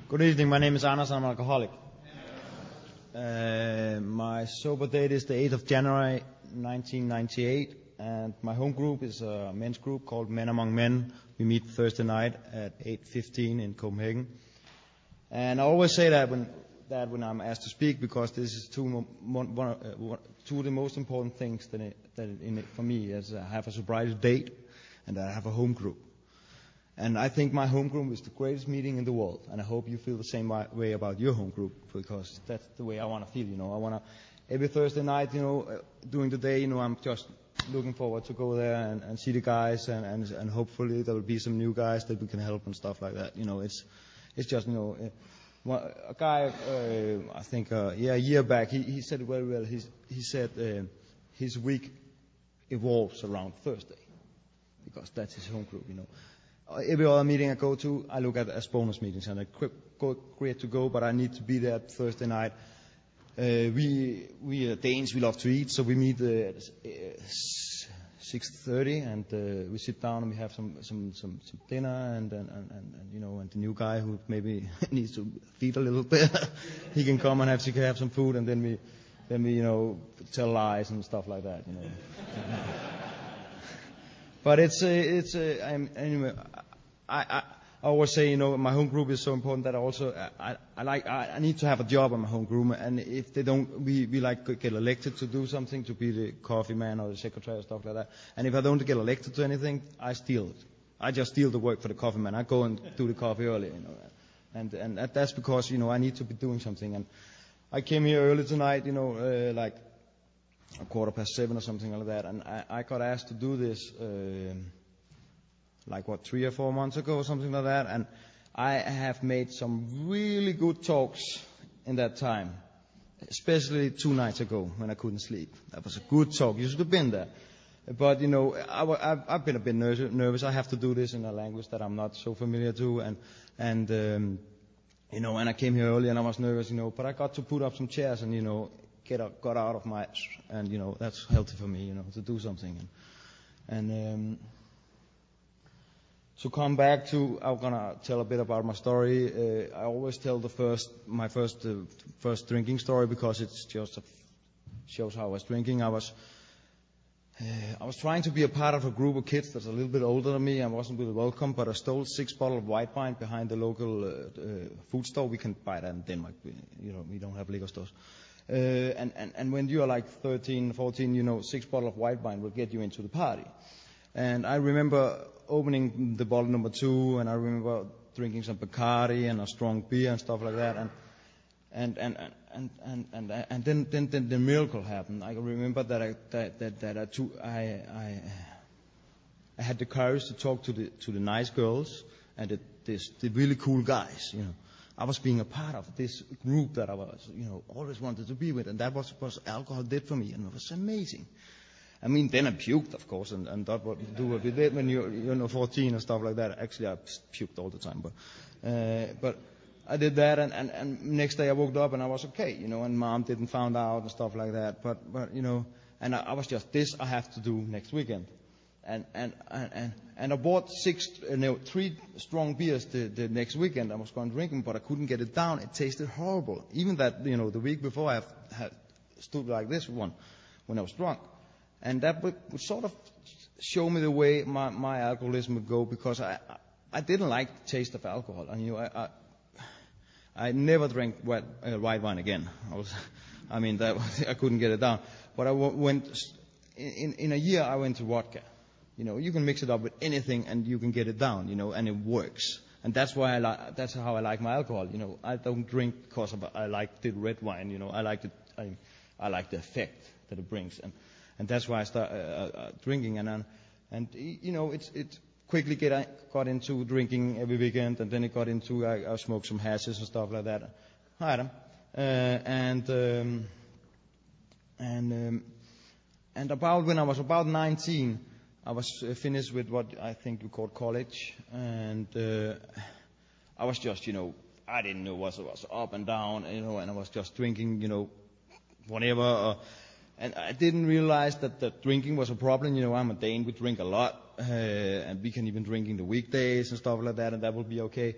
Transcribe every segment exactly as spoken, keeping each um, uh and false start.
Good evening, my name is Anders, I'm an alcoholic. Uh, my sober date is the eighth of January nineteen ninety-eight, and my home group is a men's group called Men Among Men. We meet Thursday night at eight fifteen in Copenhagen. And I always say that when that when I'm asked to speak, because this is two, mo- one, uh, two of the most important things that, it, that it, in it for me is I have a sobriety date and I have a home group. And I think my home group is the greatest meeting in the world, and I hope you feel the same way about your home group, because that's the way I want to feel. You know, I want to every Thursday night, you know, uh, during the day, you know, I'm just looking forward to go there and, and see the guys, and, and and hopefully there will be some new guys that we can help and stuff like that. You know, it's it's just you know, uh, a guy uh, I think uh, yeah a year back he he said it very well. He he said uh, his week evolves around Thursday, because that's his home group. You know. Every other meeting I go to, I look at as bonus meetings, and it's great to go, but I need to be there Thursday night. Uh, we we are Danes, we love to eat, so we meet uh, at six thirty, and uh, we sit down and we have some some some, some dinner, and and, and and you know, and the new guy who maybe needs to feed a little bit, he can come and have he can have some food, and then we then we you know tell lies and stuff like that, you know. But it's uh, it's uh, I'm, anyway. I, I I always say, you know, my home group is so important that I also I, I like I, I need to have a job in my home group, and if they don't, we we like get elected to do something, to be the coffee man or the secretary or stuff like that. And if I don't get elected to anything, I steal it. I just steal the work for the coffee man. I go and do the coffee early, you know, and and that's because you know I need to be doing something. And I came here early tonight, you know, uh, like a quarter past seven or something like that, and I, I got asked to do this, uh, like what, three or four months ago or something like that, and I have made some really good talks in that time, especially two nights ago when I couldn't sleep. That was a good talk. You should have been there. But, you know, I, I've, I've been a bit nervous. I have to do this in a language that I'm not so familiar to, and, and um, you know, and I came here early and I was nervous, you know, but I got to put up some chairs and, you know, get up, got out of my, and you know that's healthy for me, you know, to do something. And, and um, to come back to, I'm gonna tell a bit about my story. Uh, I always tell the first, my first, uh, first drinking story, because it's just a, shows how I was drinking. I was, uh, I was trying to be a part of a group of kids that's a little bit older than me. I wasn't really welcome, but I stole six bottles of white wine behind the local uh, uh, food store. We can buy that in Denmark. We, you know, we don't have liquor stores. Uh, and, and, and when you are like thirteen, fourteen, you know, six bottles of white wine will get you into the party. And I remember opening the bottle number two, and I remember drinking some Bacardi and a strong beer and stuff like that. And and and and and and, and, and then, then then the miracle happened. I remember that I that that, that I, too, I I I had the courage to talk to the to the nice girls and the, this, the really cool guys, you know. I was being a part of this group that I was, you know, always wanted to be with, and that was what alcohol did for me, and it was amazing. I mean, then I puked, of course, and, and that what do what we did when you're, you know, fourteen and stuff like that. Actually, I puked all the time, but uh, but I did that, and, and, and next day I woke up and I was okay, you know, and mom didn't find out and stuff like that. But but you know, and I, I was just this I have to do next weekend. And and and and I bought six, uh, no, three strong beers the, the next weekend. I was going to drink them, but I couldn't get it down. It tasted horrible. Even that, you know, the week before I have, had stood like this one when I was drunk, and that would, would sort of show me the way my my alcoholism would go, because I I didn't like the taste of alcohol, and you know I I, I never drank white, uh, white wine again. I was, I mean that I couldn't get it down. But I w- went in in a year. I went to vodka. You know, you can mix it up with anything and you can get it down, you know, and it works. And that's why I like, that's how I like my alcohol. You know, I don't drink because of, I like the red wine, you know, I like the, I, I like the effect that it brings. And, and that's why I start, uh, uh, drinking. And, and, you know, it's, it quickly get, I got into drinking every weekend, and then it got into, I, I smoked some hashes and stuff like that. Hi, Adam. Uh, and, um, and, um, and about, when I was about nineteen, I was uh, finished with what I think you call college, and uh, I was just, you know, I didn't know what was up and down, you know, and I was just drinking, you know, whatever. Uh, and I didn't realize that, that drinking was a problem. You know, I'm a Dane, we drink a lot, uh, and we can even drink in the weekdays and stuff like that, and that will be okay.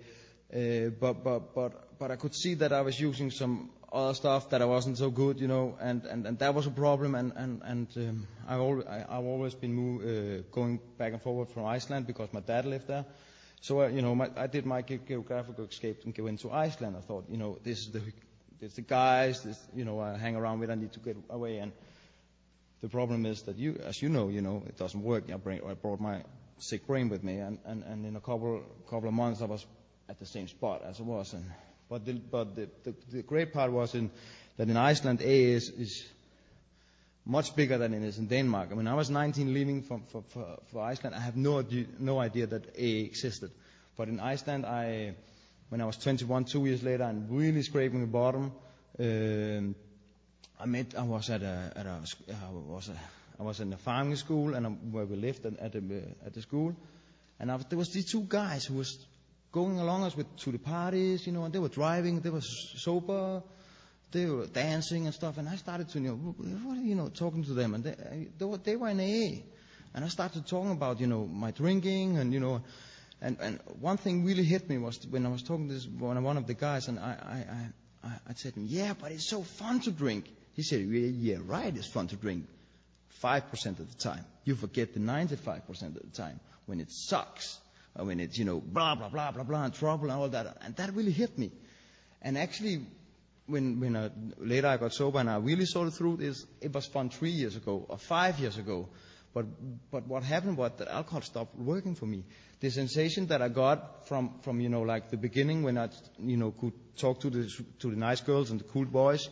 Uh, but but but but I could see that I was using some other stuff that I wasn't so good, you know, and, and, and that was a problem. And and and um, I al- I, I've always been move, uh, going back and forward from Iceland because my dad lived there. So uh, you know, my, I did my ge- geographical escape and go into Iceland. I thought, you know, this is the this is the guys, this, you know, I hang around with. I need to get away. And the problem is that you, as you know, you know, it doesn't work. I, bring, I brought my sick brain with me, and, and, and in a couple couple of months I was at the same spot as I was. And but the but the, the, the great part was in that in Iceland A is is much bigger than it is in Denmark. I mean, I was nineteen leaving from for, for, for Iceland. I have no idea, no idea that A existed. But in Iceland, I when I was twenty-one, two years later, and really scraping the bottom, um, I met. I was at a at a I was a, I was in a farming school, and I, where we lived at, at the at the school, and I was, there was these two guys who was going along us with to the parties, you know, and they were driving, they were sober, they were dancing and stuff, and I started to, you know, what, you know, talking to them, and they they were, they were in A A, and I started talking about, you know, my drinking, and you know, and and one thing really hit me was when I was talking to this one one of the guys, and I I I, I said to him, yeah, but it's so fun to drink. He said, yeah, yeah, right, it's fun to drink. Five percent of the time, you forget the ninety-five percent of the time when it sucks. I mean, it's, you know, blah, blah, blah, blah, blah, and trouble and all that. And that really hit me. And actually, when when I, later I got sober and I really saw the truth, is it was fun three years ago or five years ago. But but what happened was that alcohol stopped working for me. The sensation that I got from, from you know, like the beginning when I, you know, could talk to the, to the nice girls and the cool boys.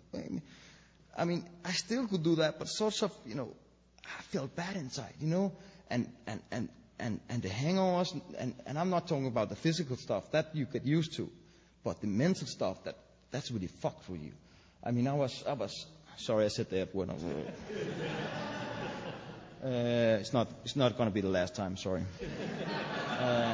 I mean, I still could do that, but sort of, you know, I felt bad inside, you know, and, and, and, And, and the hangovers, and, and I'm not talking about the physical stuff, that you get used to, but the mental stuff, that that's really fucked for you. I mean, I was, I was, sorry I said the F word. uh, it's not, it's not going to be the last time, sorry. uh,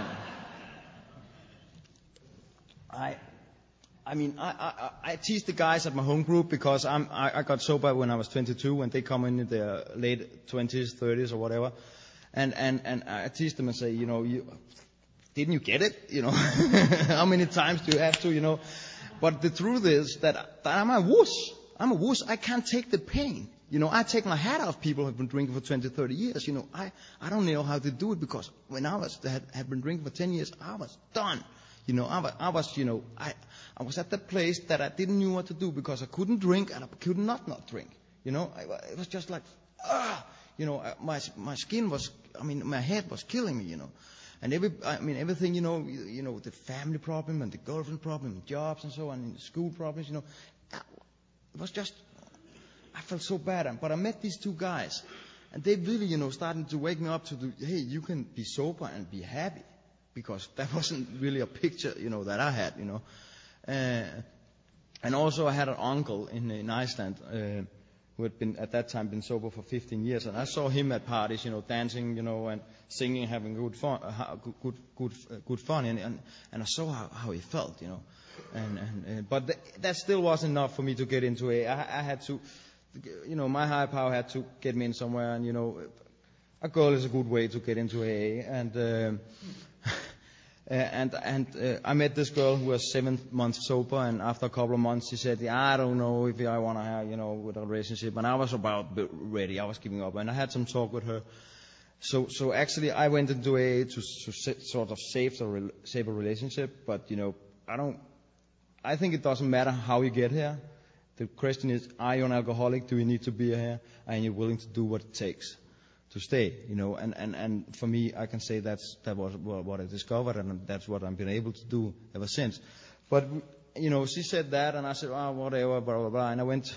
I, I mean, I, I, I tease the guys at my home group because I'm, I, I got sober when I was twenty-two, and they come in their late twenties, thirties or whatever. And, and, and I tease them and say, you know, you, didn't you get it? You know, how many times do you have to, you know? But the truth is that, that I'm a wuss. I'm a wuss. I can't take the pain. You know, I take my hat off people who have been drinking for twenty, thirty years. You know, I, I don't know how to do it because when I was, had, had been drinking for ten years, I was done. You know, I was, I was, you know, I, I was at that place that I didn't know what to do because I couldn't drink and I could not not drink. You know, I, it was just like, ah. You know, my my skin was, I mean, my head was killing me, you know. And every, I mean, everything, you know, you, you know, the family problem and the girlfriend problem, jobs and so on, and school problems, you know. It was just, I felt so bad. But I met these two guys, and they really, you know, started to wake me up to the, hey, you can be sober and be happy. Because that wasn't really a picture, you know, that I had, you know. Uh, and also I had an uncle in, in Iceland, uh, who had been at that time been sober for fifteen years, and I saw him at parties, you know, dancing, you know, and singing, having good fun, uh, good, good, good, uh, good fun, and, and and I saw how, how he felt, you know, and and uh, but th- that still wasn't enough for me to get into A A. I, I had to, you know, my higher power had to get me in somewhere, and you know, a girl is a good way to get into A A, and. Um, Uh, and and uh, I met this girl who was seven months sober, and after a couple of months, she said, yeah, I don't know if I want to have, you know, with a relationship. And I was about ready. I was giving up, and I had some talk with her. So so actually, I went into A A to, to sort of save the save a relationship. But you know, I don't. I think it doesn't matter how you get here. The question is, are you an alcoholic? Do you need to be here? Are you willing to do what it takes to stay, you know, and, and, and for me, I can say that's that was what I discovered, and that's what I've been able to do ever since. But you know, she said that, and I said, oh, whatever, blah blah blah, and I went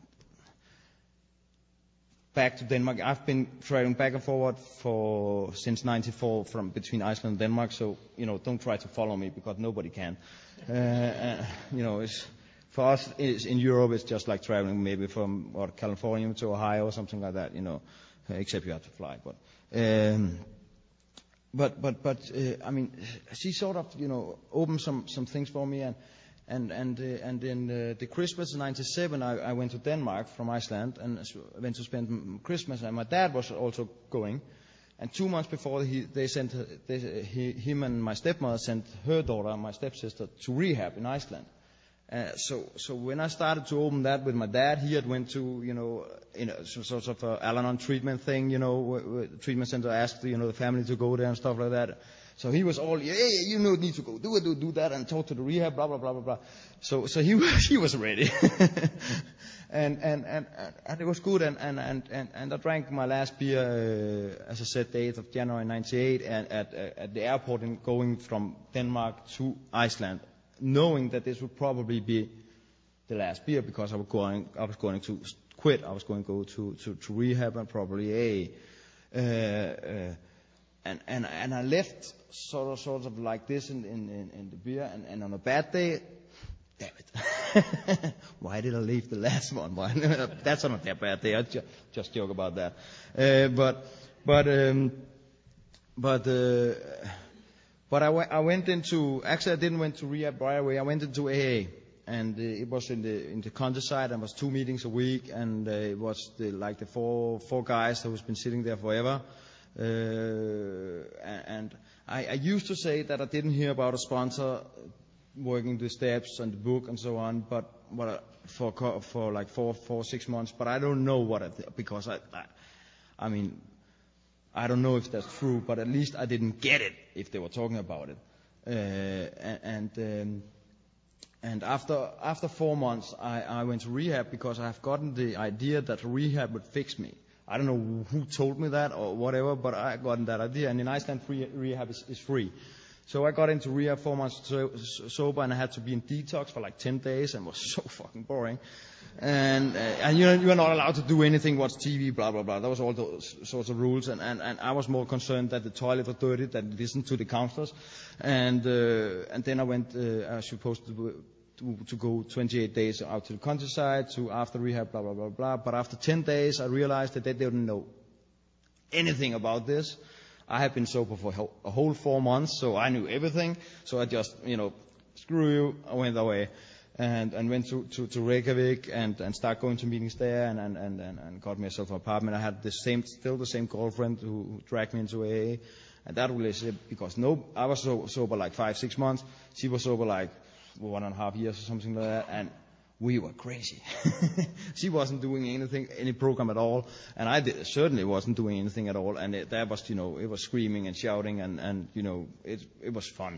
back to Denmark. I've been traveling back and forward for since ninety-four from between Iceland and Denmark. So you know, don't try to follow me because nobody can. Uh, uh, you know, it's for us it's, in Europe, it's just like traveling maybe from what, California to Ohio or something like that. You know. Uh, except you have to fly, but, um, but, but, but, uh, I mean, she sort of, you know, opened some, some things for me, and, and, and, uh, and in uh, the Christmas in ninety-seven, I, I went to Denmark from Iceland, and went to spend Christmas, and my dad was also going, And two months before, he, they sent her, they, he, him and my stepmother sent her daughter, my stepsister, to rehab in Iceland. Uh, so, so when I started to open that with my dad, he had went to, you know, in a, some sort of a Al-Anon treatment thing, you know, where, where the treatment center asked, you know, the family to go there and stuff like that. So he was all, yeah, yeah, you know, need to go do it, do, do that, and talk to the rehab, blah, blah, blah, blah, blah. So, so he was, he was ready. and, and, and, and it was good, and, and, and, and, and I drank my last beer, uh, as I said, the eighth of January ninety-eight, and at, at the airport in going from Denmark to Iceland, knowing that this would probably be the last beer because I was going, I was going to quit. I was going to go to, to, to rehab and probably A. Uh, uh, and, and, and I left sort of, sort of like this in, in, in the beer, and, and on a bad day, damn it. Why did I leave the last one? Why? That's not that bad day. I ju- just joke about that. Uh, but, but, um, but, uh, But I, w- I went into, actually I didn't went to rehab right away, I went into A A, and uh, it was in the, in the countryside, and it was two meetings a week, and uh, it was the, like the four, four guys who's been sitting there forever, uh, and I, I used to say that I didn't hear about a sponsor working the steps and the book and so on, but, but for, for like four, four, six months, but I don't know what I, th- because I, I, I mean, I don't know if that's true, but at least I didn't get it if they were talking about it. Uh, and um, and after after four months, I, I went to rehab because I've gotten the idea that rehab would fix me. I don't know who told me that or whatever, but I gotten that idea. And in Iceland, free, rehab is, is free. So I got into rehab four months so, sober, and I had to be in detox for like ten days, and it was so fucking boring. And, uh, and you know, you are not allowed to do anything, watch T V, blah, blah, blah. That was all those sorts of rules. And, and, and I was more concerned that the toilet was dirty, than listen to the counselors. And, uh, and then I went, uh, I was supposed to, to, to go twenty-eight days out to the countryside, to after rehab, blah, blah, blah, blah. But after ten days, I realized that they didn't know anything about this. I had been sober for a whole four months, so I knew everything. So I just, you know, screw you, I went away. And, and went to, to, to Reykjavik and, and started going to meetings there, and, and, and, and got myself an apartment. I had the same, still the same girlfriend who, who dragged me into A A. And that relationship, because no, I was so, sober like five, six months. She was sober like one and a half years or something like that. And we were crazy. She wasn't doing anything, any program at all. And I did, certainly wasn't doing anything at all. And it, that was, you know, it was screaming and shouting, and, and you know, it, it was fun.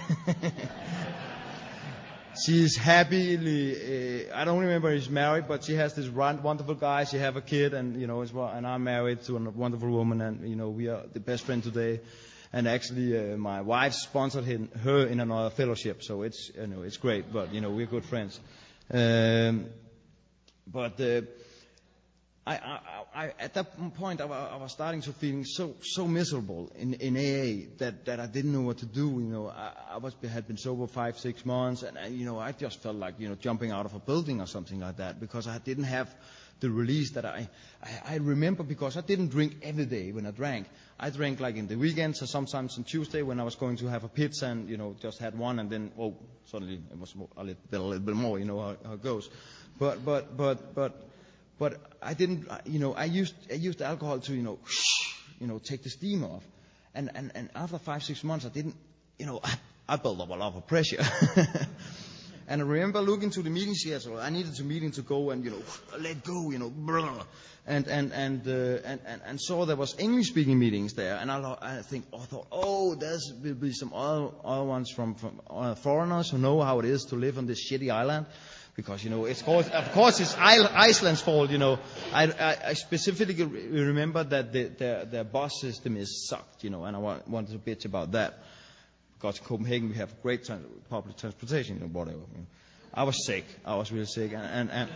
She's happily, uh, I don't remember if she's married, but she has this wonderful guy. She have a kid, and, you know, as well, and I'm married to a wonderful woman, and, you know, we are the best friend today. And actually, uh, my wife sponsored him, her in another fellowship, so it's, you know, it's great, but, you know, we're good friends. Um, but, uh, I, I, I, at that point, I, I was starting to feeling so so miserable in, in A A that, that I didn't know what to do. You know, I, I was had been sober five six months, and, and you know, I just felt like, you know, jumping out of a building or something like that, because I didn't have the release that I, I I remember, because I didn't drink every day when I drank. I drank like in the weekends, or sometimes on Tuesday when I was going to have a pizza, and, you know, just had one, and then oh suddenly it was more, a little bit a little bit more. You know how, how it goes, but but but but. But I didn't, you know, I used I used alcohol to, you know, you know, take the steam off. And, and, and after five, six months, I didn't, you know, I, I built up a lot of pressure. And I remember looking to the meeting schedule. I needed to meeting to go and, you know, let go, you know, blah. And, and, and, uh, and, and, and saw there was English speaking meetings there. And I, I think, I thought, oh, there's will be some other, other ones from, from uh, foreigners who know how it is to live on this shitty island. Because, you know, it's called, of course, it's Iceland's fault, you know. I, I, I specifically remember that the, their, their bus system is sucked, you know, and I want, wanted to bitch about that. Because in Copenhagen we have great trans- public transportation, you know, whatever. You know. I was sick. I was really sick. And, and, and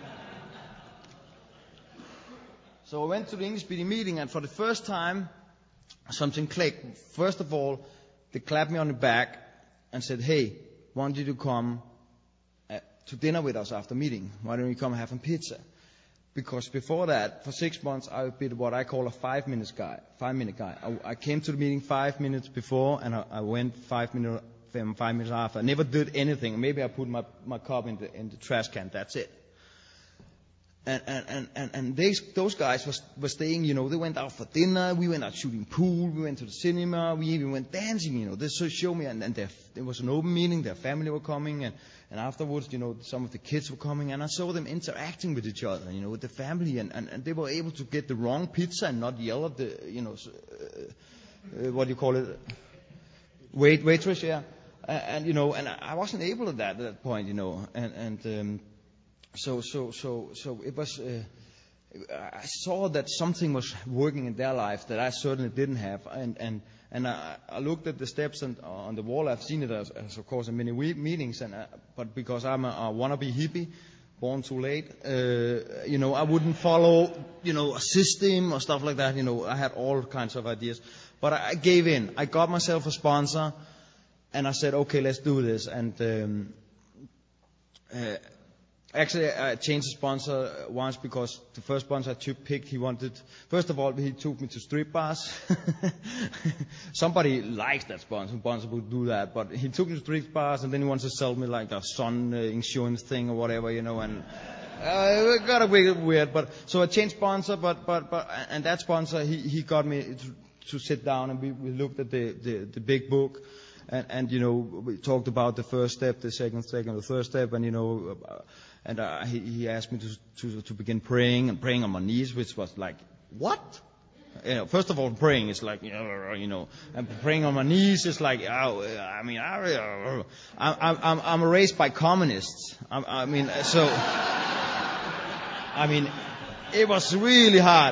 so I went to the English-speaking meeting, and for the first time, something clicked. First of all, they clapped me on the back and said, hey, want you to come to dinner with us after meeting. Why don't you come have some pizza? Because before that, for six months, I've been what I call a five minutes guy, five minute guy. I, I came to the meeting five minutes before, and I, I went five minutes, five minutes after. I never did anything. Maybe I put my, my cup in the, in the trash can. That's it. And, and, and, and they, those guys were, were staying, you know, they went out for dinner, we went out shooting pool, we went to the cinema, we even went dancing, you know. This showed me, and, and there, there was an open meeting, their family were coming, and, and afterwards, you know, some of the kids were coming, and I saw them interacting with each other, you know, with the family, and, and, and they were able to get the wrong pizza and not yell at the, you know, uh, uh, what do you call it, wait, waitress, yeah. And, and, you know, and I wasn't able to that at that point, you know, and, and, um, So, so, so, so it was. Uh, I saw that something was working in their life that I certainly didn't have, and and and I, I looked at the steps and, uh, on the wall. I've seen it as, as of course in many we- meetings, and uh, but because I'm a, a wannabe hippie, born too late, uh, you know, I wouldn't follow, you know, a system or stuff like that. You know, I had all kinds of ideas, but I, I gave in. I got myself a sponsor, and I said, okay, let's do this, and. Um, uh, Actually, I changed the sponsor once because the first sponsor I took picked, he wanted, first of all, he took me to strip bars. Somebody likes that sponsor, sponsor would do that, but he took me to strip bars and then he wants to sell me like a sun uh, insurance thing or whatever, you know, and uh, it got a bit weird, but, so I changed sponsor, but, but, but, and that sponsor, he, he got me to, to sit down and we, we looked at the, the, the big book. And, and, you know, we talked about the first step, the second step, and the third step, and, you know, uh, and uh, he, he asked me to, to to begin praying, and praying on my knees, which was like, what? You know, first of all, praying is like, you know, and praying on my knees is like, oh, I mean, I, I'm, I'm, I'm raised by communists. I, I mean, so, I mean, it was really hard.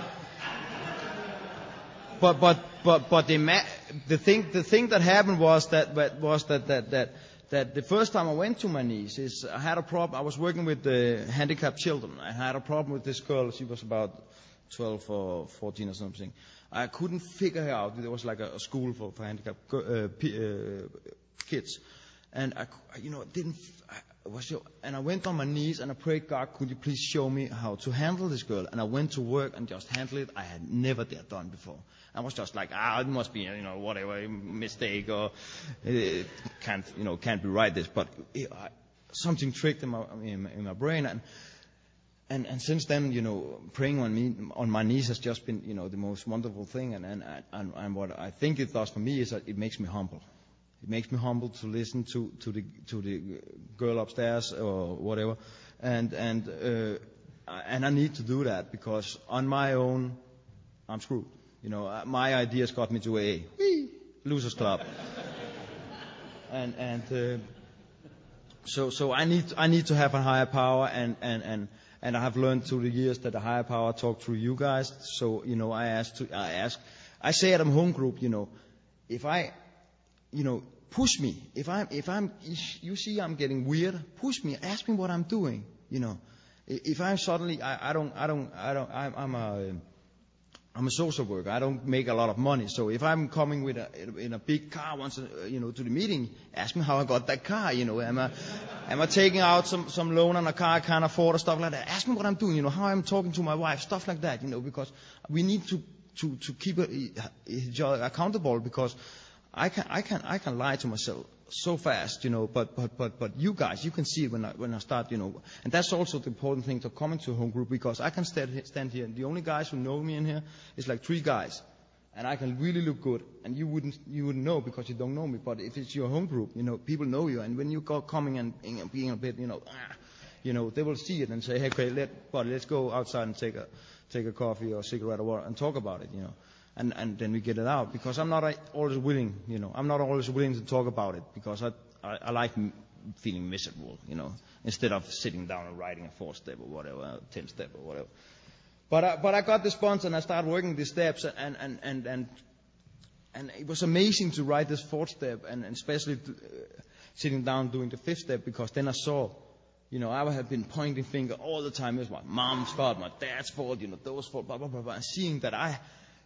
But, but, but, but the, ma- the thing, the thing that happened was that, was that, that, that, that the first time I went to my knees is I had a problem. I was working with the handicapped children. I had a problem with this girl. She was about twelve or fourteen or something. I couldn't figure her out. There was like a, a school for, for handicapped uh, p- uh, kids. And I, you know, didn't, I was so, and I went on my knees and I prayed, God, could you please show me how to handle this girl? And I went to work and just handled it. I had never dared done before. I was just like, ah, it must be, you know, whatever, a mistake or it can't, you know, can't be right this. But it, I, something tricked in my, in my, in my brain. And, and, and since then, you know, praying on me, on my knees has just been, you know, the most wonderful thing. And, and, and, and what I think it does for me is that it makes me humble. It makes me humble to listen to, to the to the girl upstairs or whatever, and and uh, and I need to do that because on my own, I'm screwed. You know, my ideas got me to a whee, losers club, and and uh, so so I need I need to have a higher power, and and and and I have learned through the years that the higher power talk through you guys. So you know, I ask to I ask I say at a home group, you know, if I, you know. Push me. If I'm, if I'm, you see I'm getting weird, push me. Ask me what I'm doing. You know, if I'm suddenly, I, I don't, I don't, I don't, I'm, I'm a, I'm a social worker. I don't make a lot of money. So if I'm coming with a, in a big car once, you know, to the meeting, ask me how I got that car. You know, am I, am I taking out some, some loan on a car I can't afford or stuff like that? Ask me what I'm doing. You know, how I'm talking to my wife, stuff like that. You know, because we need to, to, to keep each other accountable because I can, I can, I can lie to myself so fast, you know, but, but, but, but you guys, you can see it when I, when I start, you know, and that's also the important thing to come into a home group because I can stand, stand here and the only guys who know me in here is like three guys and I can really look good and you wouldn't, you wouldn't know because you don't know me, but if it's your home group, you know, people know you and when you go coming and being a bit, you know, ah, you know, they will see it and say, hey, okay, let, buddy, let's go outside and take a, take a coffee or a cigarette or what and talk about it, you know. And, and then we get it out because I'm not always willing, you know, I'm not always willing to talk about it because I, I, I like m- feeling miserable, you know, instead of sitting down and writing a four step or whatever, a ten step or whatever. But I, but I got the sponsor and I started working these steps and, and, and, and, and it was amazing to write this fourth step and, and especially to, uh, sitting down doing the fifth step because then I saw, you know, I had been pointing finger all the time. It was my mom's fault, my dad's fault, you know, those fault, blah, blah, blah, blah, and seeing that I,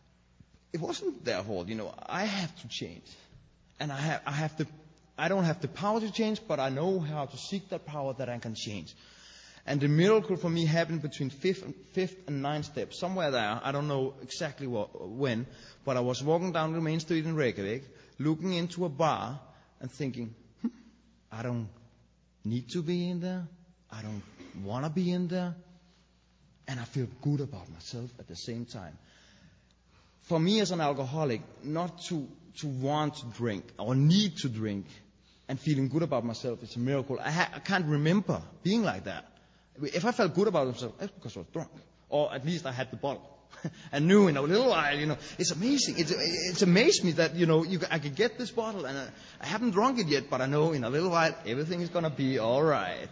it wasn't their fault, you know. I have to change, and I have, I have to. I don't have the power to change, but I know how to seek that power that I can change. And the miracle for me happened between fifth and fifth and ninth step, somewhere there. I don't know exactly what, when, but I was walking down the main street in Reykjavik, looking into a bar and thinking, hm, I don't need to be in there. I don't want to be in there. and I feel good about myself at the same time. For me as an alcoholic, not to, to want to drink or need to drink and feeling good about myself is a miracle. I, ha- I can't remember being like that. If I felt good about myself, that's because I was drunk. Or at least I had the bottle. I knew in a little while, you know, it's amazing. It's, it's amazed me that, you know, you, I could get this bottle and I, I haven't drunk it yet, but I know in a little while everything is going to be all right.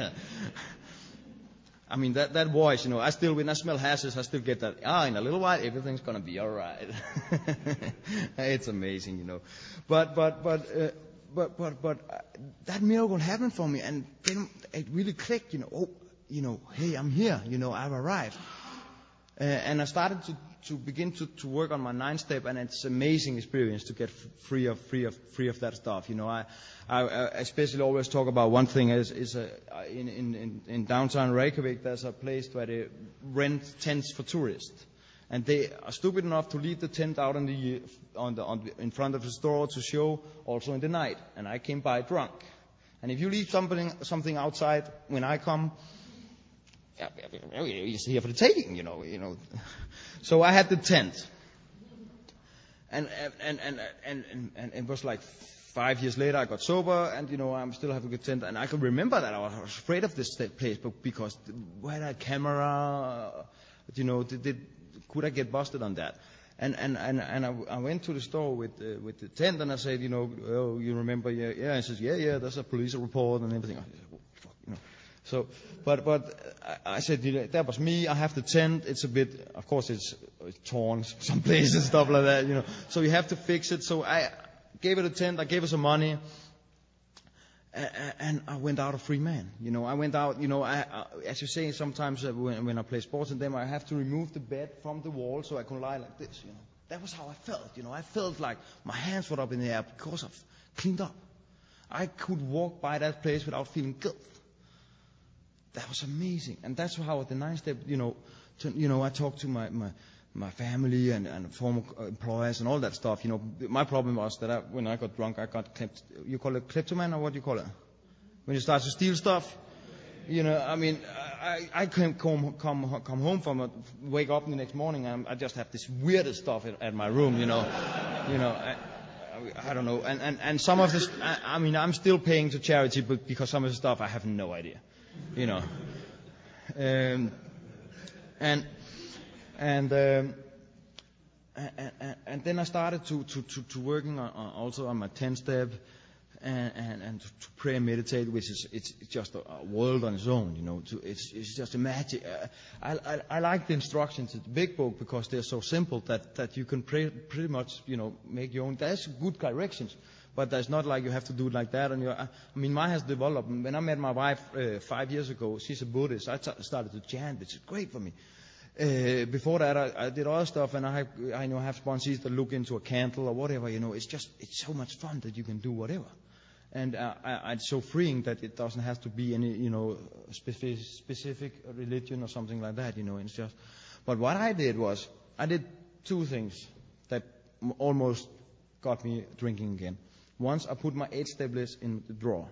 I mean, that, that voice, you know, I still, when I smell hashes, I still get that, ah, in a little while, everything's going to be all right. It's amazing, you know. But, but, but, uh, but, but, but, uh, that miracle happened for me, and then it really clicked, you know, oh, you know, hey, I'm here, you know, I've arrived. Uh, and I started to, to begin to, to work on my nine step, and it's an amazing experience to get f- free of free of free of that stuff. You know, I, I, I especially always talk about one thing is is uh, in, in in downtown Reykjavik there's a place where they rent tents for tourists, and they are stupid enough to leave the tent out on the on the, on the in front of the store to show also in the night. And I came by drunk, and if you leave something something outside when I come, it's here for the taking, you know, you know. So I had the tent, and and and and and, and it was like five years later I got sober, and you know I'm still having a good tent, and I can remember that I was afraid of this place, but because where had a camera, you know, did, did could I get busted on that? And and and and I, I went to the store with uh, with the tent, and I said, you know, oh, you remember? Yeah, yeah. I says, yeah, yeah. There's a police report and everything. I said, oh, fuck, you know. So, but but I said, you know, that was me. I have the tent. It's a bit, of course, it's, it's torn some places and stuff like that, you know. So you have to fix it. So I gave it a tent. I gave her some money, and I went out a free man. You know, I went out. You know, I, I, as you say, sometimes when, when I play sports in them, I have to remove the bed from the wall so I can lie like this. You know, that was how I felt. You know, I felt like my hands were up in the air because I've cleaned up. I could walk by that place without feeling guilt. That was amazing, and that's how at the nine step, you know, to, you know, I talked to my my, my family and, and former employers and all that stuff. You know, my problem was that I, when I got drunk, I got klept, you call it kleptoman or what do you call it? When you start to steal stuff, you know. I mean, I I can come come come home from a, wake up in the next morning and I just have this weirdest stuff at, at my room, you know, you know. I, I don't know, and and and some of this, I, I mean, I'm still paying to charity, but because some of the stuff I have no idea. You know, um, and and, um, and and and then I started to to to, to working on, on also on my ten step, and and, and to, to pray and meditate, which is it's, it's just a, a world on its own. You know, to, it's it's just a magic. Uh, I, I I like the instructions in the big book because they're so simple that that you can pray, pretty much you know make your own. There's good directions. But it's not like you have to do it like that. And I mean, mine has developed. When I met my wife uh, five years ago, she's a Buddhist. I t- started to chant, which is great for me. Uh, before that, I, I did other stuff, and I have, I know have sponsees that look into a candle or whatever. You know, it's just it's so much fun that you can do whatever, and uh, I, it's so freeing that it doesn't have to be any you know specific, specific religion or something like that. You know, it's just. But what I did was I did two things that almost got me drinking again. Once I put my eight-step list in the drawer.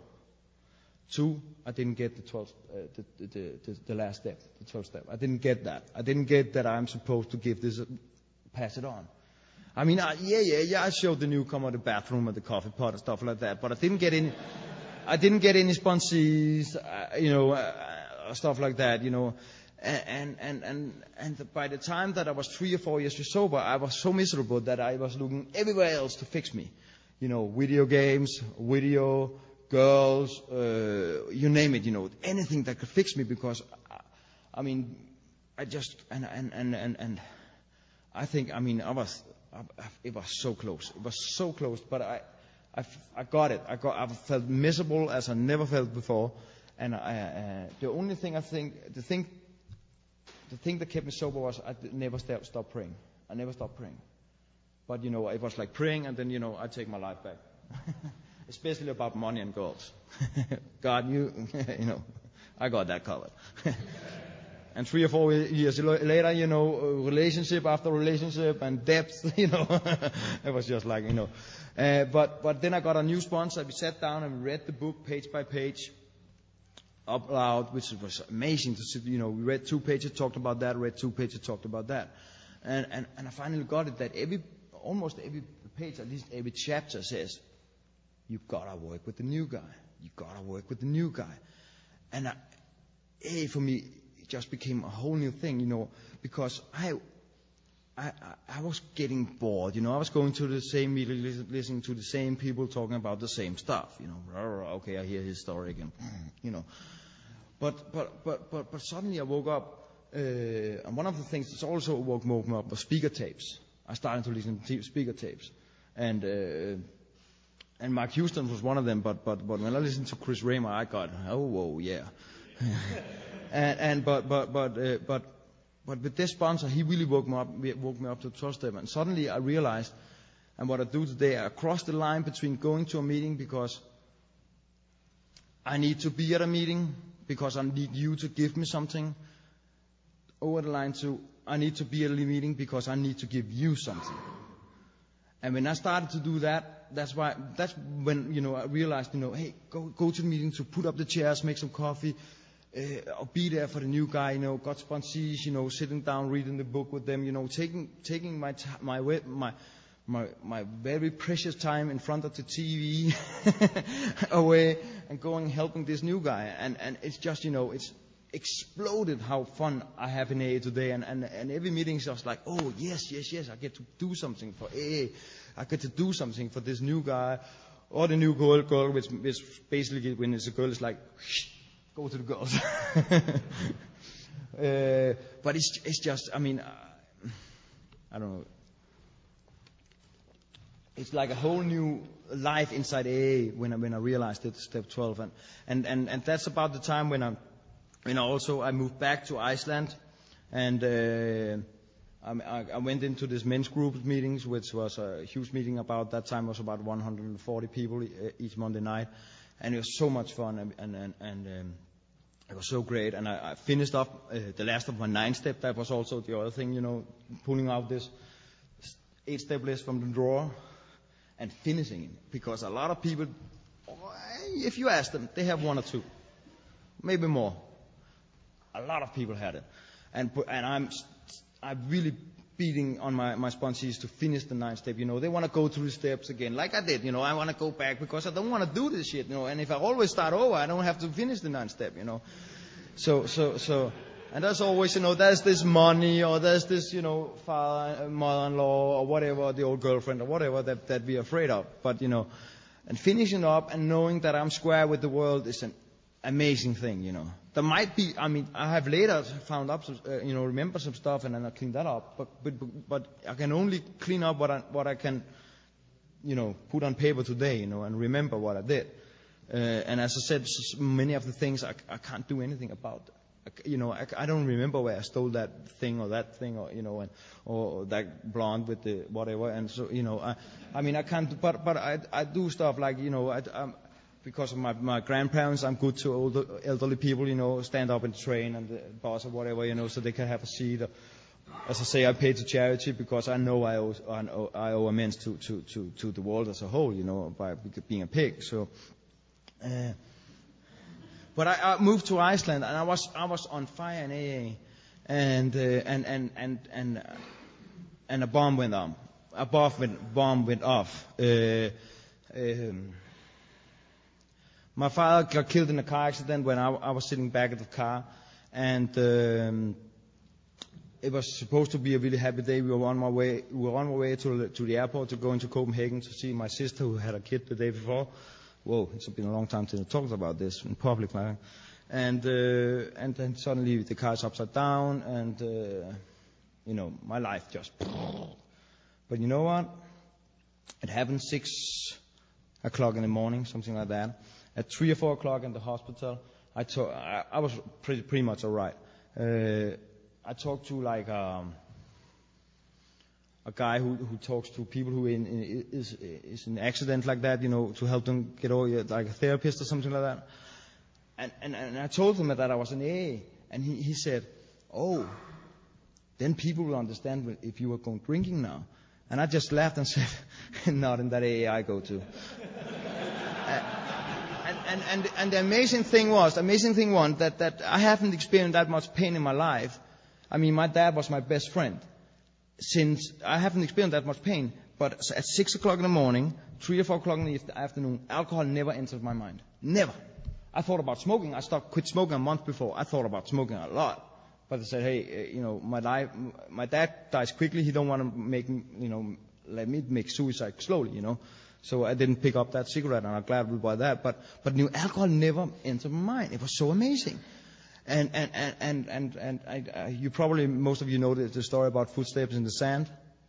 Two, I didn't get the twelve, uh, the, the, the, the last step, the twelfth step. I didn't get that. I didn't get that I'm supposed to give this, uh, pass it on. I mean, I, yeah, yeah, yeah. I showed the newcomer the bathroom and the coffee pot and stuff like that, but I didn't get any. I didn't get any sponsees, uh, you know, uh, stuff like that, you know. And and and and by the time that I was three or four years sober, I was so miserable that I was looking everywhere else to fix me. You know, video games, video, girls, uh, you name it, you know, anything that could fix me because, I, I mean, I just, and, and, and, and, and I think, I mean, I was, I, it was so close. It was so close, but I, I, I got it. I got, I felt miserable as I never felt before. And I, uh, the only thing I think, the thing, the thing that kept me sober was I never stopped praying. I never stopped praying. But, you know, it was like praying and then, you know, I take my life back. Especially about money and girls. God, you, you know, I got that covered. And three or four years later, you know, relationship after relationship and depth, you know. It was just like, you know. Uh, but, but then I got a new sponsor. We sat down and we read the book page by page. up loud, which was amazing to see. You know, we read two pages, talked about that, read two pages, talked about that. And, and, and I finally got it that every, almost every page, at least every chapter says, you gotta work with the new guy. You gotta work with the new guy. And I, hey, for me, it just became a whole new thing, you know, because I, I, I was getting bored, you know. I was going to the same meeting, listening to the same people talking about the same stuff, you know. Okay, I hear his story again, you know. But but but but but suddenly I woke up. Uh, and one of the things that also woke me up was speaker tapes. I started to listen to speaker tapes, and uh, and Mark Houston was one of them. But but but when I listened to Chris Raymer, I got oh whoa yeah, and and but but but uh, but but with this sponsor, he really woke me up woke me up to twelve step, and suddenly I realized, and what I do today, I cross the line between going to a meeting because I need to be at a meeting because I need you to give me something. Over the line to, I need to be at a meeting because I need to give you something. And when I started to do that, that's why, that's when, you know, I realized, you know, hey, go, go to the meeting, to put up the chairs, make some coffee, uh, I'll be there for the new guy, you know, got sponsees, you know, sitting down, reading the book with them, you know, taking, taking my, t- my, my, my, my very precious time in front of the T V away and going, helping this new guy. And, and it's just, you know, it's, exploded how fun I have in A A today, and, and, and every meeting is just like, oh yes, yes, yes, I get to do something for A A, I get to do something for this new guy, or the new girl, girl which, which basically when it's a girl, it's like, go to the girls. uh, but it's, it's just, I mean, uh, I don't know, it's like a whole new life inside A A when I, when I realized it, step twelve, and, and, and, and that's about the time when I'm, And also, I moved back to Iceland, and uh, I, I went into this men's group meetings, which was a huge meeting. About that time, was about one hundred forty people each Monday night, and it was so much fun, and and, and um, it was so great. And I, I finished up uh, the last of my nine step. That was also the other thing, you know, pulling out this eight step list from the drawer and finishing it, because a lot of people, if you ask them, they have one or two, maybe more. A lot of people had it, and and I'm I'm really beating on my my sponsees to finish the ninth step. You know, they want to go through the steps again, like I did. You know, I want to go back because I don't want to do this shit. You know, and if I always start over, I don't have to finish the ninth step. You know, so so so, and there's always, you know, there's this money, or there's this, you know, father, mother-in-law, or whatever, the old girlfriend, or whatever that that we're afraid of. But you know, and finishing up and knowing that I'm square with the world is an amazing thing, you know. There might be, I mean, I have later found up, some, uh, you know, remember some stuff, and then I clean that up. But, but, but I can only clean up what I, what I can, you know, put on paper today, you know, and remember what I did. Uh, and as I said, many of the things I, I can't do anything about. I, you know, I, I don't remember where I stole that thing or that thing, or, you know, and, or that blonde with the whatever. And so, you know, I, I mean, I can't, but, but I, I do stuff like, you know, I, I'm, because of my, my grandparents, I'm good to older, elderly people, you know, stand up in the train and the bus or whatever, you know, so they can have a seat. As I say, I pay to charity because I know I owe, I owe, I owe immense to, to, to, to the world as a whole, you know, by being a pig. So, uh, but I, I moved to Iceland, and I was I was on fire in A A, and uh, and and and and uh, and a bomb went off. A bomb went, bomb went off. Uh, um, My father got killed in a car accident when I, I was sitting back at the car, and um, it was supposed to be a really happy day. We were on my way. We were on our way to the, to the airport to go into Copenhagen to see my sister who had a kid the day before. Whoa, it's been a long time since I talked about this in public, man. And uh, and then suddenly the car's upside down, and uh, you know, my life just. But you know what? It happened six o'clock in the morning, something like that. At three or four o'clock in the hospital, I, to- I, I was pretty, pretty much all right. Uh, I talked to like um, a guy who, who talks to people who in, in, is is in an accident like that, you know, to help them get over, like a therapist or something like that. And and, and I told him that I was in A A, and he, he said, "Oh, then people will understand if you were going drinking now." And I just laughed and said, "Not in that A A I go to." uh, And, and, and, and the amazing thing was, the amazing thing was that, that I haven't experienced that much pain in my life. I mean, my dad was my best friend. Since I haven't experienced that much pain, but at six o'clock in the morning, three or four o'clock in the afternoon, alcohol never entered my mind. Never. I thought about smoking. I stopped, quit smoking a month before. I thought about smoking a lot. But I said, hey, you know, my life, my dad dies quickly. He don't want to make, you know, let me make suicide slowly, you know. So I didn't pick up that cigarette, and I'm glad about that. But, but new alcohol never entered my mind. It was so amazing. And, and, and, and, and, and I, I, you probably, most of you know the, the story about footsteps in the sand.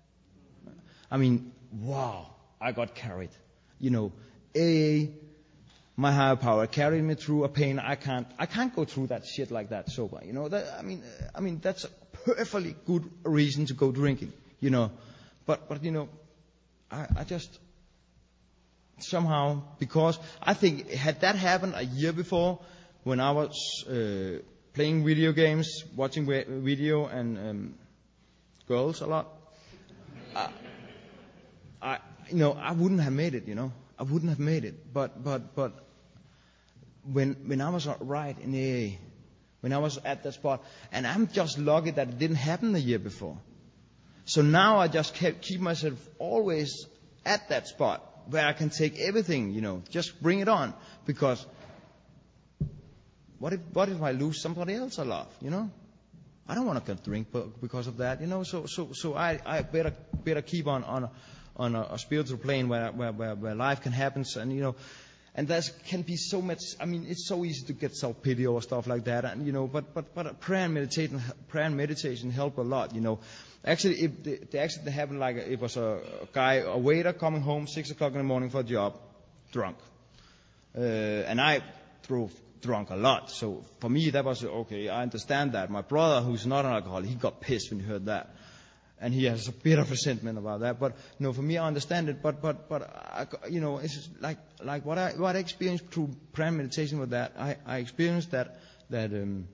I mean, wow, I got carried. You know, A A, my higher power carried me through a pain. I can't, I can't go through that shit like that sober. You know, that, I mean, I mean, that's a perfectly good reason to go drinking, you know. But, but, you know, I, I just, somehow, because I think had that happened a year before, when I was uh, playing video games, watching video and um, girls a lot, I, I, you know, I wouldn't have made it. You know, I wouldn't have made it. But, but, but when when I was right in A A, when I was at that spot, and I'm just lucky that it didn't happen the year before. So now I just kept, keep myself always at that spot where I can take everything. You know, just bring it on, because. What if, what if I lose somebody else I love, you know? I don't want to drink because of that, you know? So, so, so I, I better, better keep on, on, a, on a, a spiritual plane where, where, where, where life can happen, and, you know, and there can be so much, I mean, it's so easy to get self-pity or stuff like that, and, you know, but, but, but prayer and meditation, prayer and meditation help a lot, you know? Actually, if the, the accident happened like it was a, a guy, a waiter coming home six o'clock in the morning for a job, drunk. Uh, and I drove drunk a lot. So for me, that was, okay, I understand that. My brother, who's not an alcoholic, he got pissed when he heard that. And he has a bit of resentment about that. But, you know, for me, I understand it. But, but, but, I, you know, it's just like, like what I, what I experienced through prayer and meditation with that, I, I experienced that, that, um,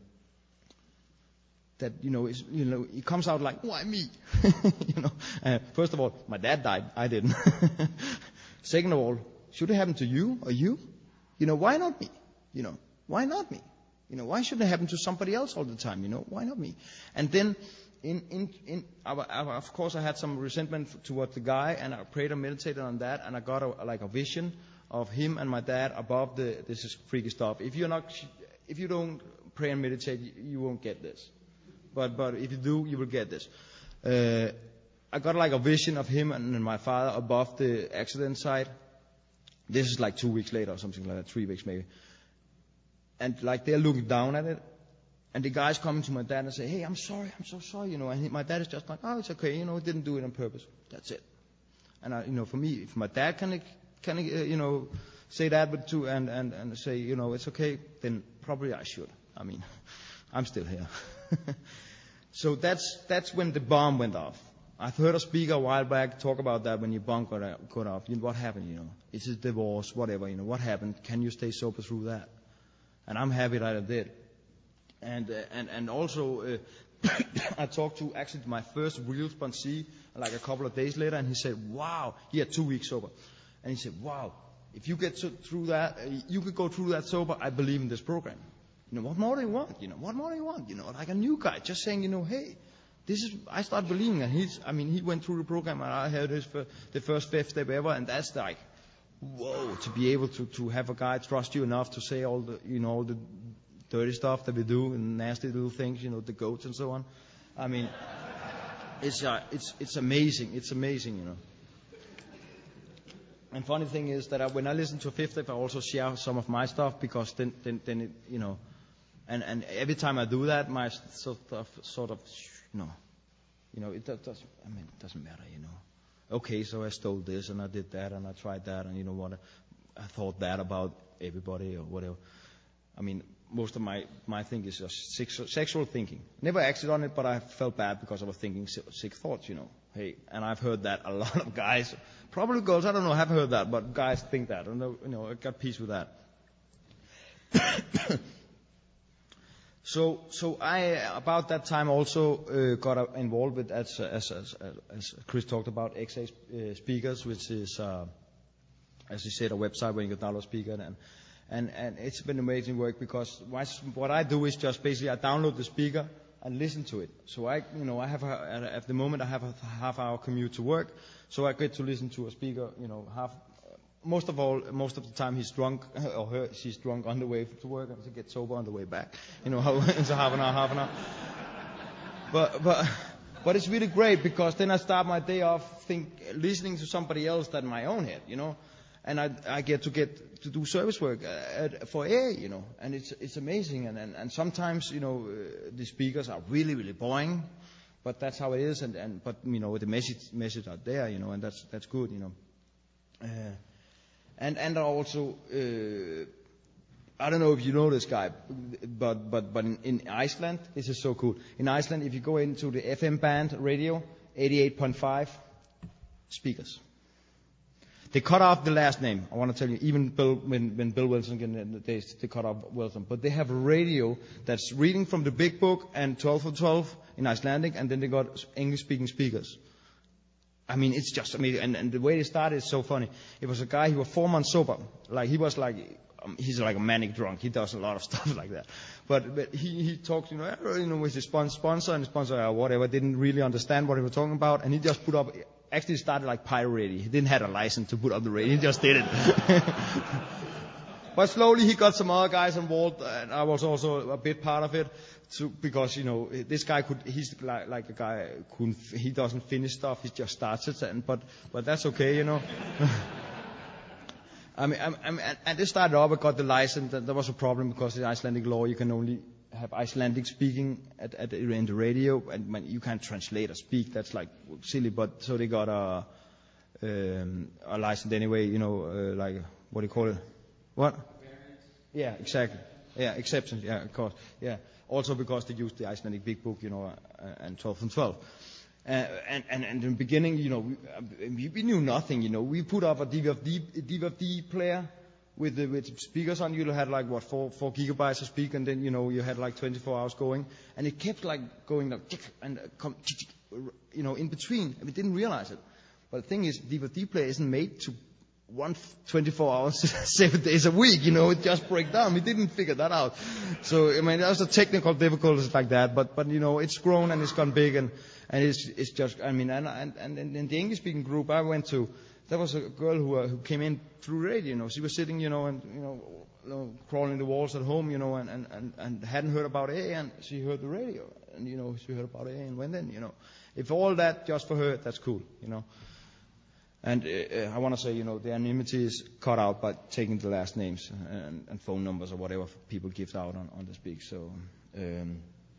that, you know, it's, you know, it comes out like, why me? you know, uh, first of all, my dad died. I didn't. Second of all, should it happen to you or you? You know, why not me? You know, why not me? You know, why should it happen to somebody else all the time? You know, why not me? And then, in, in, in, our, our, of course, I had some resentment toward the guy, and I prayed and meditated on that, and I got a, like a vision of him and my dad above the, this is freaky stuff. If you're not, if you don't pray and meditate, you, you won't get this. But, but if you do, you will get this. Uh, I got like a vision of him and my father above the accident site. This is like two weeks later or something like that, three weeks maybe. And like they're looking down at it, and the guy's coming to my dad and say, "Hey, I'm sorry, I'm so sorry," you know. And he, my dad is just like, "Oh, it's okay, you know, didn't do it on purpose. That's it." And I, you know, for me, if my dad can, can, uh, you know, say that, but too, and and and say, you know, it's okay, then probably I should. I mean, I'm still here. So that's that's when the bomb went off. I've heard a speaker a while back talk about that when your bomb got, got off. You know, what happened? You know, is it divorce? Whatever. You know, what happened? Can you stay sober through that? And I'm happy that I did. And uh, and and also, uh, I talked to actually my first real sponsee like a couple of days later, and he said, "Wow, he had two weeks sober," and he said, "Wow, if you get to, through that, uh, you could go through that sober. I believe in this program. You know, what more do you want? You know, what more do you want? You know, like a new guy just saying, you know, hey, this is." I start believing, and he's, I mean, he went through the program, and I had his for the first fifth step ever, and that's like, whoa, to be able to, to have a guy trust you enough to say all the, you know, all the dirty stuff that we do and nasty little things, you know, the goats and so on. I mean, it's, uh, it's, it's amazing. It's amazing, you know. And funny thing is that I, when I listen to Fifth Step, I also share some of my stuff, because then, then, then it, you know, and, and every time I do that, my sort of, sort of, you know, you know, it does, I mean, it doesn't matter, you know. Okay, so I stole this and I did that and I tried that, and you know what, I thought that about everybody or whatever. I mean, most of my, my thing is just sexual, sexual thinking. Never acted on it, but I felt bad because I was thinking sick thoughts, you know. Hey, and I've heard that a lot of guys, probably girls, I don't know, have heard that, but guys think that. And, you know, I got peace with that. So, so I, about that time also, uh, got involved with, as, as, as, as Chris talked about, X A uh, Speakers, which is, uh, as he said, a website where you can download speakers. And, And, and it's been amazing work because what I do is just basically I download the speaker and listen to it. So I, you know, I have a, at the moment I have a half hour commute to work, so I get to listen to a speaker, you know, half. Most of all, most of the time he's drunk or her, she's drunk on the way to work, and she gets sober on the way back. You know, it's a half an hour, half an hour. But but but it's really great because then I start my day off think listening to somebody else than my own head, you know. And I, I get to get to do service work at, for air, you know, and it's it's amazing. And, and, and sometimes, you know, uh, the speakers are really really boring, but that's how it is. And, and but you know, the message message out there, you know, and that's that's good, you know. Uh, and and also, uh, I don't know if you know this guy, but but but in, in Iceland, this is so cool. In Iceland, if you go into the F M band radio, eighty-eight point five speakers. They cut off the last name. I want to tell you, even Bill, when, when Bill Wilson, they, they cut off Wilson. But they have a radio that's reading from the big book and twelve for twelve in Icelandic, and then they got English-speaking speakers. I mean, it's just, I mean, and, and the way they started is so funny. It was a guy, he was four months sober. Like, he was like, um, he's like a manic drunk. He does a lot of stuff like that. But, but he, he talked, you know, you know, with his sponsor, and the sponsor, or whatever, didn't really understand what he was talking about, and he just put up, actually started like pirating. He didn't have a license to put up the radio. He just did it. But slowly he got some other guys involved, and I was also a bit part of it, to, because, you know, this guy could, he's like, like a guy who, he doesn't finish stuff, he just starts it, and, but, but that's okay, you know. I mean, I mean, and this started up, I got the license, and there was a problem because in Icelandic law you can only have Icelandic speaking at, at in the radio, and when you can't translate or speak, that's like silly. But so they got a um, a license anyway, you know, uh, like what do you call it? What? Yeah, exactly. Yeah, exceptions. Yeah, of course. Yeah, also because they used the Icelandic Big Book, you know, uh, and twelve and twelve. Uh, and, and, and in the beginning, you know, we, we knew nothing. You know, we put up a D V F D player. With the with speakers on, you had like what four four gigabytes of speak, and then you know you had like twenty-four hours going, and it kept like going like and come you know in between, and we didn't realize it. But the thing is, D V D player isn't made to run twenty-four hours, seven days a week. You know, it just breaks down. We didn't figure that out. So I mean, there's a technical difficulties like that, but but you know, it's grown and it's gone big, and and it's it's just I mean, and and, and in the English speaking group I went to. There was a girl who uh, who came in through radio, you know. She was sitting, you know, and you know, you know crawling the walls at home, you know, and, and, and, and hadn't heard about A, and she heard the radio, and you know, she heard about A and went in, you know. If all that just for her, that's cool, you know. And uh, I want to say, you know, the anonymity is cut out by taking the last names and, and phone numbers or whatever people give out on, on the speak. So, um,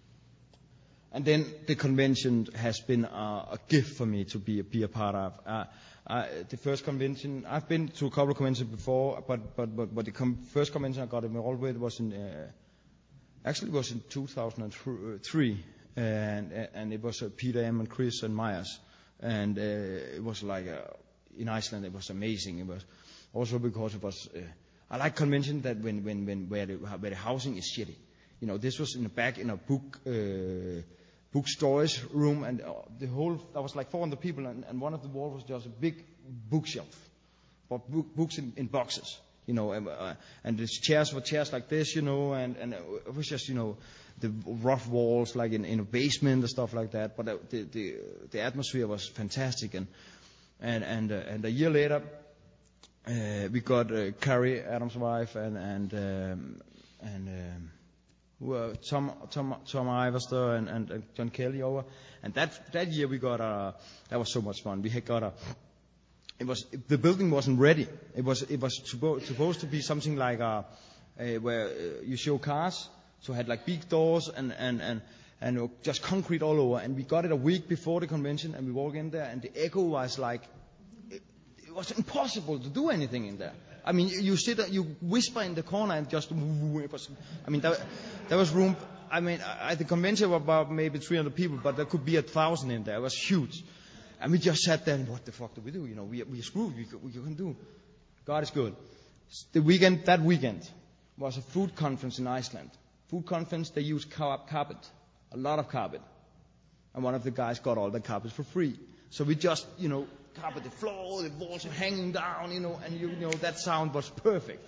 and then the convention has been a, a gift for me to be, be a part of. Uh, Uh, the first convention, I've been to a couple of conventions before, but but but, but the com- first convention I got involved with was in, uh, actually was in two thousand three, and and it was uh, Peter M. and Chris and Myers, and uh, it was like uh, in Iceland it was amazing. It was also because it was uh, I like convention that when when when where the, where the housing is shitty, you know. This was in the back in a book. Uh, book storage room, and uh, the whole, there was like four hundred people, and, and one of the walls was just a big bookshelf, but book, books in, in boxes, you know, and, uh, and the chairs were chairs like this, you know, and, and it was just, you know, the rough walls like in, in a basement and stuff like that, but uh, the, the, the atmosphere was fantastic, and, and, and, uh, and a year later, uh, we got uh, Carrie, Adam's wife, and, and, um, and, um, Uh, Tom, Tom, Tom Iverster and, and, and John Kelly over, and that that year we got a. That was so much fun. We had got a. It was the building wasn't ready. It was it was suppo- supposed to be something like a, a where uh, you show cars, so it had like big doors and and and and just concrete all over. And we got it a week before the convention, and we walk in there, and the echo was like, it, it was impossible to do anything in there. I mean, you sit, you whisper in the corner and just, it was, I mean, there, there was room, I mean, at the convention were about maybe three hundred people, but there could be a thousand in there. It was huge. And we just sat there and what the fuck do we do? You know, we, we screwed, we, we can do. God is good. The weekend, that weekend was a food conference in Iceland. Food conference, they use carpet, a lot of carpet. And one of the guys got all the carpets for free. So we just, you know, carpet the floor, the walls are hanging down, you know, and you, you know, that sound was perfect.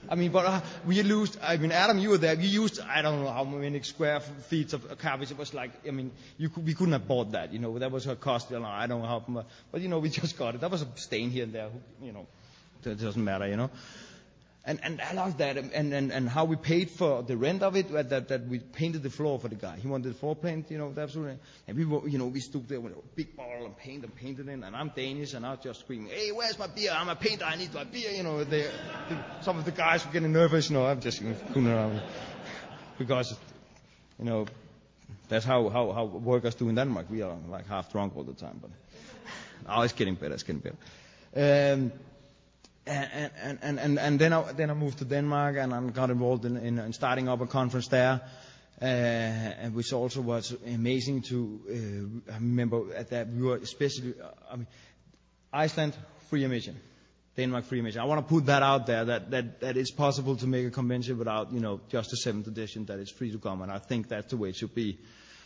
I mean, but uh, we used, I mean, Adam, you were there, we used, I don't know how many square feet of carpet. It was like, I mean, you could, we couldn't have bought that, you know, that was a cost, you know, I don't know how much, but you know, we just got it. That was a stain here and there, you know, that doesn't matter, you know. And, and I love that, and, and, and how we paid for the rent of it, that, that we painted the floor for the guy. He wanted the floor paint, you know, absolutely. And we were, you know, we stood there with a big bottle of paint and painted in, and I'm Danish, and I was just screaming, hey, where's my beer? I'm a painter, I need my beer, you know. They, the, some of the guys were getting nervous, you know, I'm just fooling around. Because, you know, that's how, how, how workers do in Denmark. We are like half drunk all the time, but oh, it's getting better, it's getting better. Um, And, and, and, and, and then I, then I moved to Denmark, and I got involved in, in, in starting up a conference there, uh, and which also was amazing to, uh, I remember at that we were especially, uh, I mean, Iceland, free admission. Denmark, free admission. I want to put that out there, that, that, that it's possible to make a convention without, you know, just the seventh edition, that it's free to come, and I think that's the way it should be.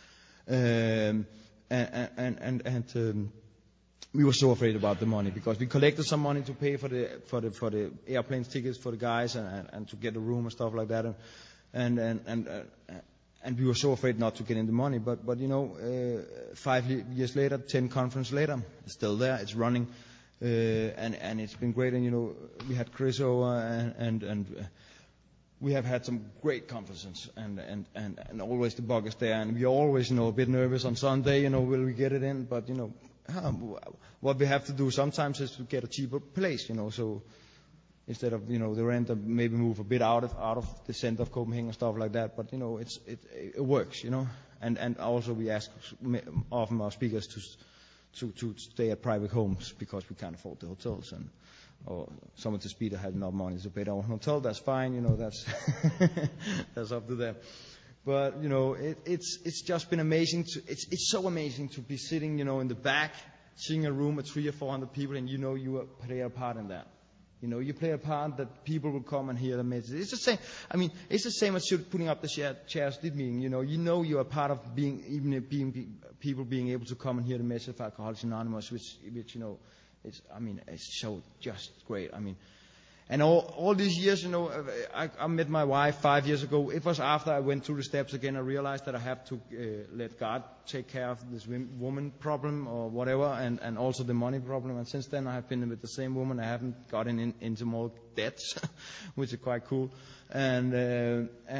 Um, and, and, and, and um, we were so afraid about the money, because we collected some money to pay for the for the for the airplane tickets for the guys, and, and, and to get a room and stuff like that, and and and and, uh, and we were so afraid not to get in the money. But but you know, uh, five years later, ten conferences later, it's still there, it's running, uh, and and it's been great. And you know, we had Chris over, and and, and uh, we have had some great conferences, and, and, and, and always the bug is there, and we are always, you know, a bit nervous on Sunday, you know, will we get it in? But you know, um, what we have to do sometimes is to get a cheaper place, you know, so instead of, you know, the rent, maybe move a bit out of out of the center of Copenhagen and stuff like that. But you know, it's it it works, you know, and and also we ask often our speakers to to to stay at private homes, because we can't afford the hotels, and or some of the speakers have enough money to pay their own hotel. That's fine, you know, that's that's up to them. But you know, it, it's it's just been amazing to it's it's so amazing to be sitting, you know, in the back, seeing a room of three or four hundred people, and you know you play a part in that. You know, you play a part that people will come and hear the message. It's the same. I mean, it's the same as putting up the chairs did mean. You know, you know you are part of being, even being people being able to come and hear the message of Alcoholics Anonymous, which, which you know, it's. I mean, it's so just great. I mean, and all all these years, you know, I, I met my wife five years ago. It was after I went through the steps again. I realized that I have to uh, let God take care of this woman problem or whatever, and, and also the money problem. And since then, I have been with the same woman. I haven't gotten in, into more debts, which is quite cool. And uh,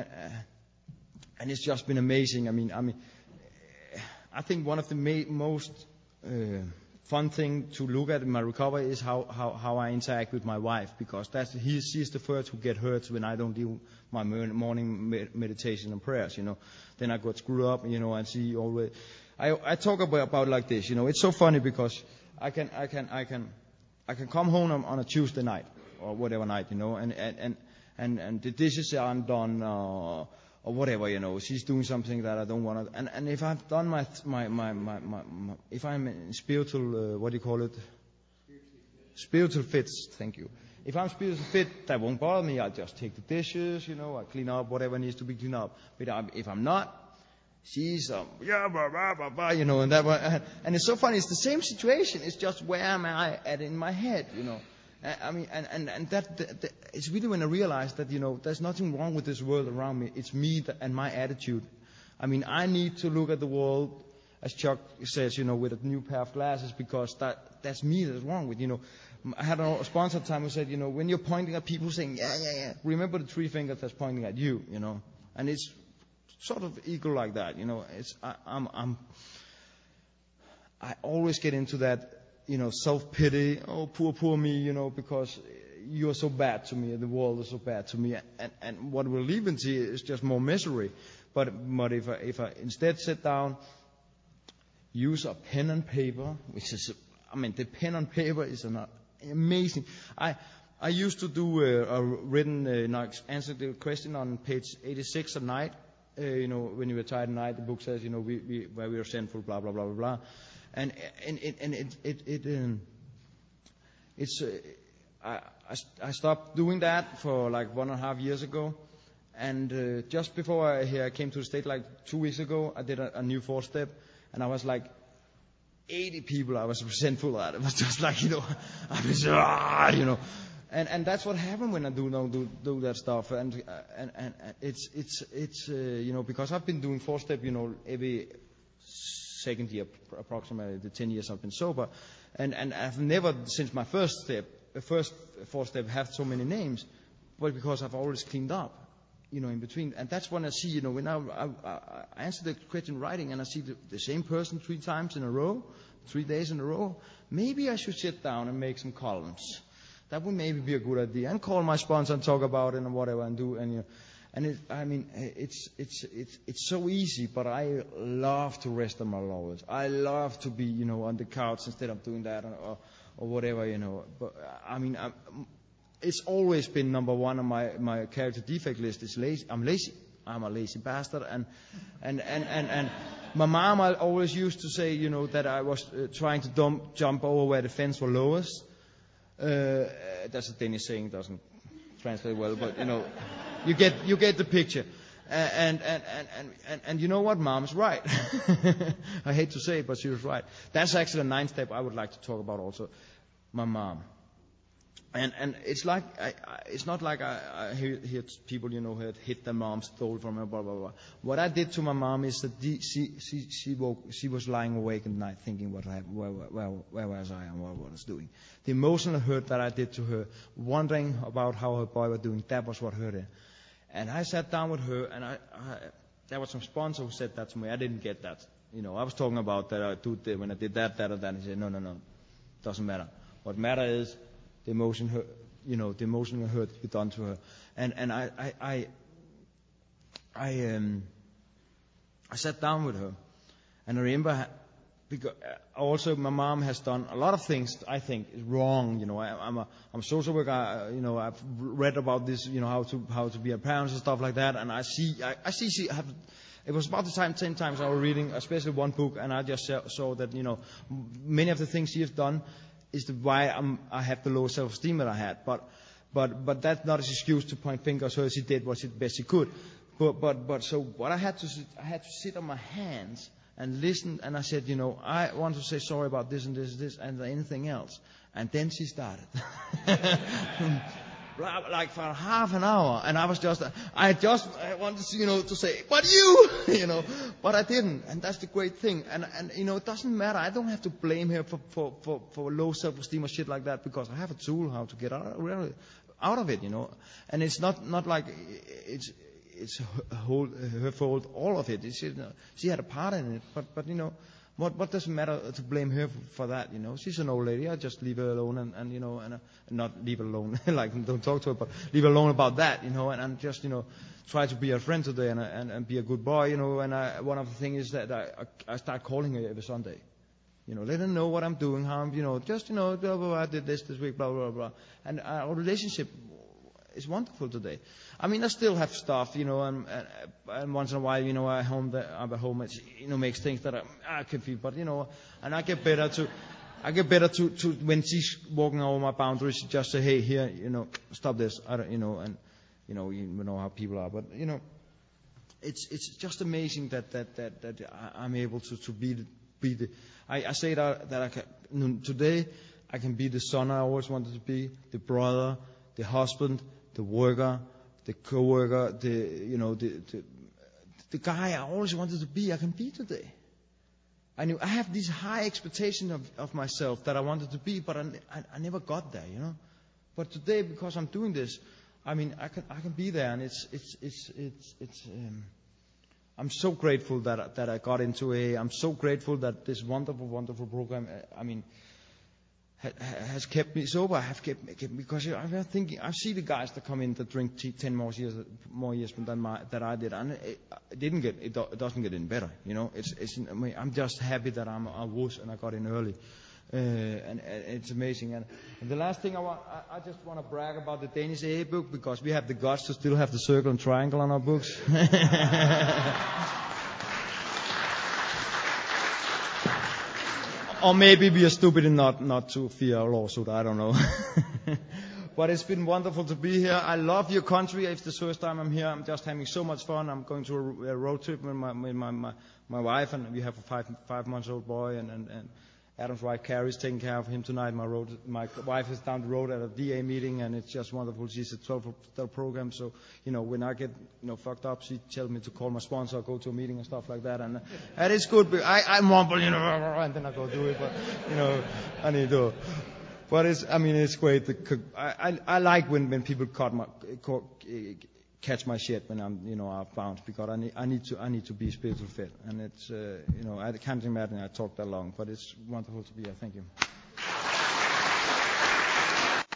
and it's just been amazing. I mean, I mean, I think one of the ma- most uh, fun thing to look at in my recovery is how, how, how I interact with my wife, because that's he, she's the first who get hurt when I don't do my morning med- meditation and prayers, you know. Then I got screwed up, you know, and she always. I I talk about about like this, you know. It's so funny because I can I can I can I can come home on, on a Tuesday night or whatever night, you know, and and and and, and the dishes aren't done. Uh, Or whatever, you know, she's doing something that I don't want to. And, and if I've done my, my, my, my, my, my if I'm in spiritual, uh, what do you call it? Spiritual fits, thank you. If I'm spiritual fit, that won't bother me. I'll just take the dishes, you know, I clean up whatever needs to be cleaned up. But if I'm not, she's, um, yeah, blah, blah, blah, blah, you know, and that, and it's so funny. It's the same situation. It's just where am I at in my head, you know. I mean, and, and, and that, that, that it's really when I realized that, you know, there's nothing wrong with this world around me. It's me that, and my attitude. I mean, I need to look at the world, as Chuck says, you know, with a new pair of glasses, because that, that's me that's wrong with, you know. I had a sponsor time who said, you know, when you're pointing at people saying, yeah, yeah, yeah, remember the three fingers that's pointing at you, you know. And it's sort of equal like that, you know. It's, I, I'm, I'm, I always get into that, you know, self-pity, oh, poor, poor me, you know, because you're so bad to me, and the world is so bad to me, and, and what will lead into is just more misery. But, but if I, if I instead sit down, use a pen and paper, which is, I mean, the pen and paper is an amazing. I, I used to do a, a written, uh, answer the question on page eighty-six at night, uh, you know, when you were tired at night, the book says, you know, we, we, where we are sinful, blah, blah, blah, blah, blah. And and it and it it, it um, it's uh, I I stopped doing that for like one and a half years ago, and uh, just before I here I came to the States like two weeks ago, I did a, a new four step, and I was like eighty people I was resentful at. It was just like, you know, I was ah, you know, And and that's what happened when I do do do, do that stuff. And, uh, and and and it's it's it's uh, you know, because I've been doing four step, you know, every second year, approximately the ten years I've been sober, and and I've never since my first step, the first four step, had so many names, but because I've always cleaned up, you know, in between. And that's when I see, you know, when I, I, I answer the question in writing and I see the, the same person three times in a row, three days in a row, maybe I should sit down and make some columns. That would maybe be a good idea, and call my sponsor and talk about it and whatever and do. And you know, and it, I mean, it's it's it's it's so easy, but I love to rest on my laurels. I love to be, you know, on the couch instead of doing that or or whatever, you know. But I mean, I'm, it's always been number one on my my character defect list is lazy. I'm lazy. I'm a lazy bastard, and and and and. and my mom always used to say, you know, that I was uh, trying to dump, jump over where the fence were lowest. Uh, that's a Danish saying, doesn't translate well, but you know, you get you get the picture. Uh, and, and, and, and, and, and you know what, Mom's right. I hate to say it, but she was right. That's actually a ninth step I would like to talk about also. My mom. And and it's like I, I, it's not like I, I hear, hear people, you know, had hit their mom, stole from her, blah blah blah. What I did to my mom is that the, she she she woke, she was lying awake at night thinking what I, where, where where was I and what, what I was doing. The emotional hurt that I did to her, wondering about how her boy was doing, that was what hurt her. And I sat down with her, and I, I there was some sponsor who said that to me. I didn't get that. You know, I was talking about that I do when I did that, that, or that. And he said, no, no, no, doesn't matter. What matters is the emotion, hurt, you know, the emotional hurt you done to her. And and I I I I, um, I sat down with her, and I remember because also my mom has done a lot of things I think is wrong. You know, I, I'm a I'm a social worker. I, you know, I've read about this. You know, how to how to be a parent and stuff like that. And I see I, I see she have. It was about the time ten times I was reading, especially one book, and I just saw, saw that, you know, many of the things she has done is the why I'm, I have the low self-esteem that I had. But, but, but that's not an excuse to point fingers. So she did what she best she could. But, but, but so what I had to, I had to sit on my hands and listen. And I said, you know, I want to say sorry about this and this and this and anything else. And then she started. Like for half an hour, and I was just, I just I wanted to, you know, to say, but you, you know, but I didn't, and that's the great thing, and and you know, it doesn't matter. I don't have to blame her for for for, for low self-esteem or shit like that, because I have a tool how to get out really out of it, you know, and it's not not like it's it's her, whole, her fault, all of it. It's, you know, she had a part in it, but but you know. What what does it matter to blame her for, for that? You know, she's an old lady. I just leave her alone, and, and you know, and uh, not leave her alone, like don't talk to her, but leave her alone about that, you know, and, and just, you know, try to be a friend today and and, and be a good boy, you know. And I, one of the things is that I I start calling her every Sunday, you know, let her know what I'm doing, how I'm, you know, just, you know, blah, blah, blah, I did this this week, blah blah blah, and our relationship is wonderful today. I mean, I still have stuff, you know, and, and, and once in a while, you know, I home that I'm at home, it, you know, makes things that I, I can feel, but you know, and I get better to, I get better to, to when she's walking over my boundaries, just say, hey, here, you know, stop this, I don't, you know, and you know, you know how people are, but you know, it's it's just amazing that that that that I'm able to to be the, be the, I, I say that that I can today, I can be the son I always wanted to be, the brother, the husband, the worker, the co-worker, the, you know, the, the, the guy I always wanted to be, I can be today. I knew I have these high expectations of, of myself that I wanted to be, but I, I, I never got there, you know. But today, because I'm doing this, I mean, I can, I can be there, and it's, it's, it's, it's, it's, um, I'm so grateful that, that I got into A A. I'm so grateful that this wonderful, wonderful program, I mean, has kept me sober. I have kept, kept because I'm thinking. I see the guys that come in that drink ten more years, more years than my, that I did, and it, it didn't get. It, do, it doesn't get any better. You know, it's. it's I mean, I'm just happy that I'm a wuss and I got in early, uh, and, and it's amazing. And, and the last thing I want, I, I just want to brag about the Danish A A book, because we have the guts to still have the circle and triangle on our books. Or maybe we are stupid and not, not to fear a lawsuit, I don't know. But it's been wonderful to be here. I love your country. It's the first time I'm here. I'm just having so much fun. I'm going to a, a road trip with my, with my, my, my wife, and we have a five, five months old boy, and, and, and, Adam's wife Carrie's taking care of him tonight. My road, my wife is down the road at a D A meeting, and it's just wonderful. She's a twelve program, so you know when I get you know fucked up, she tells me to call my sponsor, go to a meeting and stuff like that, and that is good. I I mumble, you know, and then I go do it, but you know I need to. But it's I mean it's great. The, I, I I like when when people cut my catch my shit when I'm you know out bound, because I need I need to I need to be spiritual fit, and it's uh, you know I can't imagine I talked that long, but it's wonderful to be here. Thank you.